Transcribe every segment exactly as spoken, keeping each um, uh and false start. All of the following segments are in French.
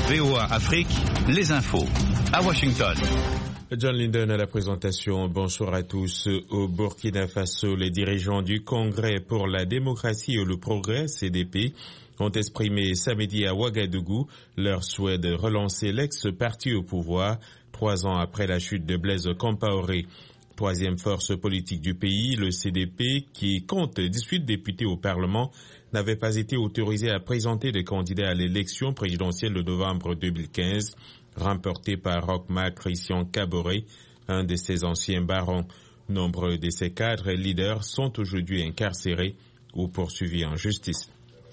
V O A Afrique, les infos. À Washington. John Linden à la présentation. Bonsoir à tous. Au Burkina Faso, les dirigeants du Congrès pour la démocratie et le progrès, C D P, ont exprimé samedi à Ouagadougou leur souhait de relancer l'ex-parti au pouvoir, trois ans après la chute de Blaise Compaoré. Troisième force politique du pays, le C D P, qui compte dix-huit députés au Parlement, n'avait pas été autorisé à présenter des candidats à l'élection présidentielle de novembre deux mille quinze, remportée par Roch-Marc Christian Kaboré, un de ses anciens barons. Nombre de ses cadres et leaders sont aujourd'hui incarcérés ou poursuivis en justice.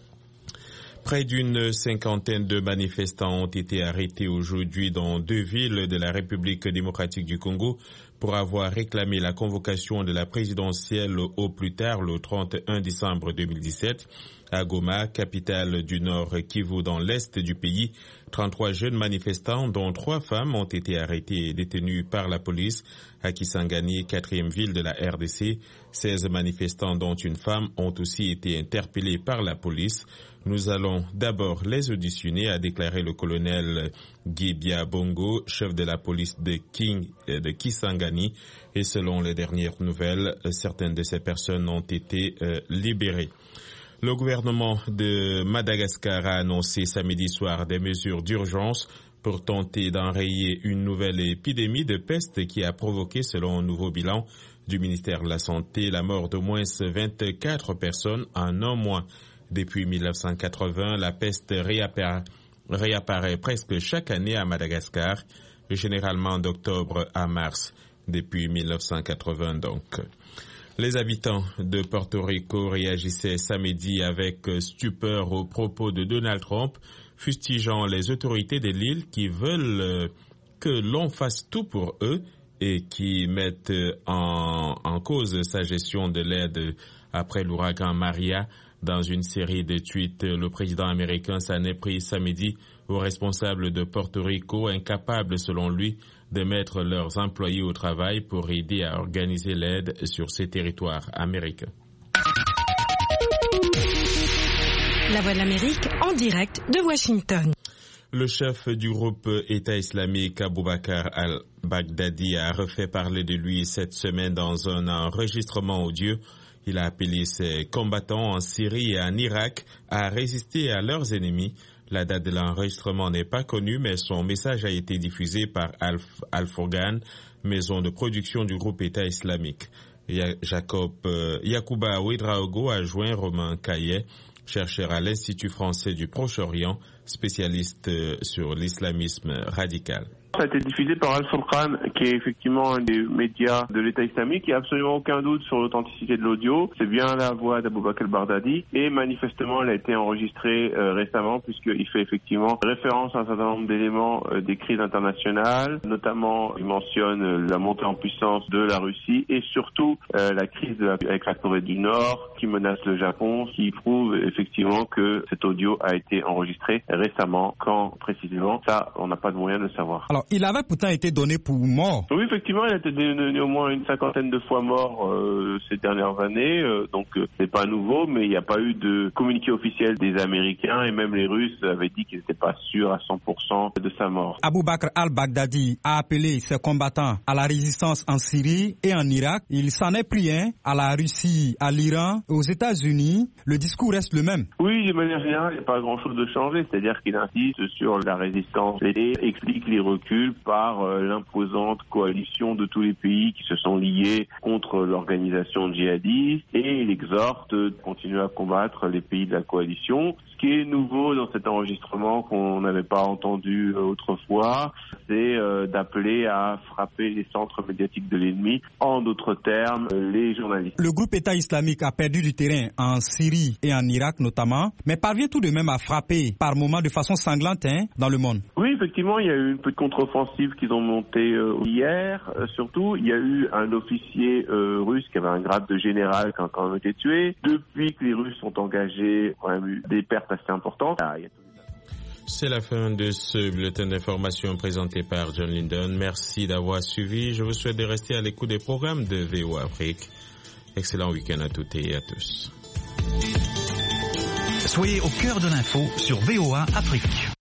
Près d'une cinquantaine de manifestants ont été arrêtés aujourd'hui dans deux villes de la République démocratique du Congo pour avoir réclamé la convocation de la présidentielle au plus tard le trente et un décembre deux mille dix-sept. À Goma, capitale du Nord Kivu dans l'est du pays, trente-trois jeunes manifestants, dont trois femmes, ont été arrêtés et détenus par la police. À Kisangani, quatrième ville de la R D C, seize manifestants, dont une femme, ont aussi été interpellés par la police. Nous allons d'abord les auditionner, a déclaré le colonel Guy Biabongo, chef de la police de, King, de Kisangani. Et selon les dernières nouvelles, certaines de ces personnes ont été euh, libérées. Le gouvernement de Madagascar a annoncé samedi soir des mesures d'urgence pour tenter d'enrayer une nouvelle épidémie de peste qui a provoqué, selon un nouveau bilan du ministère de la Santé, la mort d'au moins vingt-quatre personnes en un mois. Depuis mille neuf cent quatre-vingts, la peste réapparaît, réapparaît presque chaque année à Madagascar, généralement d'octobre à mars, depuis mille neuf cent quatre-vingts donc. Les habitants de Porto Rico réagissaient samedi avec stupeur aux propos de Donald Trump, fustigeant les autorités de l'île qui veulent que l'on fasse tout pour eux et qui mettent en, en cause sa gestion de l'aide après l'ouragan Maria. Dans une série de tweets, le président américain s'en est pris samedi aux responsables de Porto Rico, incapables selon lui de mettre leurs employés au travail pour aider à organiser l'aide sur ces territoires américains. La Voix de l'Amérique en direct de Washington. Le chef du groupe État islamique Aboubakar al-Baghdadi a refait parler de lui cette semaine dans un enregistrement audio. Il a appelé ses combattants en Syrie et en Irak à résister à leurs ennemis. La date de l'enregistrement n'est pas connue, mais son message a été diffusé par Al-Fourgan, maison de production du groupe État islamique. Jacob euh, Yacouba Ouedraogo a joint Romain Caillet, chercheur à l'Institut français du Proche-Orient, spécialiste euh, sur l'islamisme radical. Ça a été diffusé par Al-Furqan, qui est effectivement un des médias de l'État islamique. Il n'y a absolument aucun doute sur l'authenticité de l'audio. C'est bien la voix d'Aboubacar al-Baghdadi. Et manifestement, elle a été enregistrée euh, récemment, puisqu'il fait effectivement référence à un certain nombre d'éléments euh, des crises internationales. Notamment, il mentionne euh, la montée en puissance de la Russie et surtout euh, la crise de la, avec la Corée du Nord qui menace le Japon, qui prouve effectivement que cet audio a été enregistré récemment. Quand précisément, ça, on n'a pas de moyen de le savoir. Alors, il avait pourtant été donné pour mort. Oui, effectivement, il a été donné au moins une cinquantaine de fois mort euh, ces dernières années, euh, donc euh, c'est pas nouveau, mais il n'y a pas eu de communiqué officiel des Américains et même les Russes avaient dit qu'ils n'étaient pas sûrs à cent pour cent de sa mort. Aboubakar al-Baghdadi a appelé ses combattants à la résistance en Syrie et en Irak. Il s'en est pris hein, à la Russie, à l'Iran, aux États-Unis. Le discours reste le même. Oui, de manière générale, il n'y a pas grand-chose de changé, c'est-à-dire qu'il insiste sur la résistance et explique les reculs par euh, l'imposante coalition de tous les pays qui se sont liés contre l'organisation djihadiste et il exhorte de continuer à combattre les pays de la coalition. Ce qui est nouveau dans cet enregistrement qu'on n'avait pas entendu autrefois, c'est euh, d'appeler à frapper les centres médiatiques de l'ennemi, en d'autres termes, les journalistes. Le groupe État islamique a perdu du terrain en Syrie et en Irak notamment, mais parvient tout de même à frapper par moments de façon sanglante hein, dans le monde. Oui, effectivement, il y a eu une petite contre-offensive qu'ils ont montée euh, hier. Euh, surtout, il y a eu un officier euh, russe qui avait un grade de général qui a quand même été tué. Depuis que les Russes sont engagés, il y a quand même eu des pertes assez importantes. Ah, il y a C'est la fin de ce bulletin d'information présenté par John Linden. Merci d'avoir suivi. Je vous souhaite de rester à l'écoute des programmes de V O A Afrique. Excellent week-end à toutes et à tous. Soyez au cœur de l'info sur V O A Afrique.